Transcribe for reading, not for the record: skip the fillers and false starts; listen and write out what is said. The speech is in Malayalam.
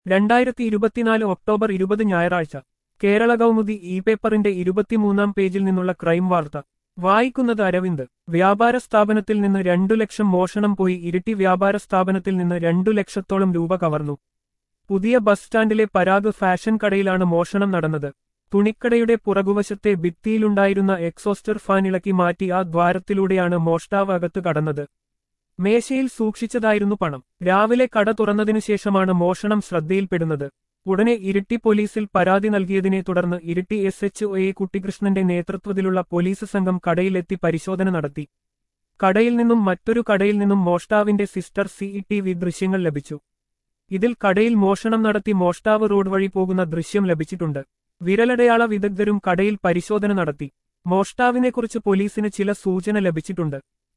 2024 ഒക്ടോബർ 20 ഞായറാഴ്ച കേരള കൗമുദി ഇ പേപ്പറിന്റെ 23-ാം പേജിൽ നിന്നുള്ള ക്രൈം വാർത്ത വായിക്കുന്നത് അരവിന്ദ്. വ്യാപാര സ്ഥാപനത്തിൽ നിന്ന് 2 ലക്ഷം മോഷണം പോയി. ഇരിട്ടി വ്യാപാര സ്ഥാപനത്തിൽ നിന്ന് 2 ലക്ഷത്തോളം രൂപ കവർന്നു. പുതിയ ബസ് സ്റ്റാൻഡിലെ പരാഗ് ഫാഷൻ കടയിലാണ് മോഷണം നടന്നത്. തുണിക്കടയുടെ പുറകുവശത്തെ ഭിത്തിയിലുണ്ടായിരുന്ന എക്സോസ്റ്റർ ഫാൻ ഇളക്കി മാറ്റി ആ ദ്വാരത്തിലൂടെയാണ് മോഷ്ടാവ് അകത്ത് കടന്നത്. മേശയിൽ സൂക്ഷിച്ചതായിരുന്നു പണം. രാവിലെ കട തുറന്നതിനുശേഷമാണ് മോഷണം ശ്രദ്ധയിൽപ്പെടുന്നത്. ഉടനെ ഇരിട്ടി പോലീസിൽ പരാതി നൽകിയതിനെ തുടർന്ന് ഇരിട്ടി SHO കുട്ടികൃഷ്ണന്റെ നേതൃത്വത്തിലുള്ള പോലീസ് സംഘം കടയിലെത്തി പരിശോധന നടത്തി. കടയിൽ നിന്നും മറ്റൊരു കടയിൽ നിന്നും മോഷ്ടാവിന്റെ സിസ്റ്റർ CCTV ദൃശ്യങ്ങൾ ലഭിച്ചു. ഇതിൽ കടയിൽ മോഷണം നടത്തി മോഷ്ടാവ് റോഡ് വഴി പോകുന്ന ദൃശ്യം ലഭിച്ചിട്ടുണ്ട്. വിരലടയാള വിദഗ്ധരും കടയിൽ പരിശോധന നടത്തി. മോഷ്ടാവിനെക്കുറിച്ച് പോലീസിന് ചില സൂചന ലഭിച്ചിട്ടുണ്ട്.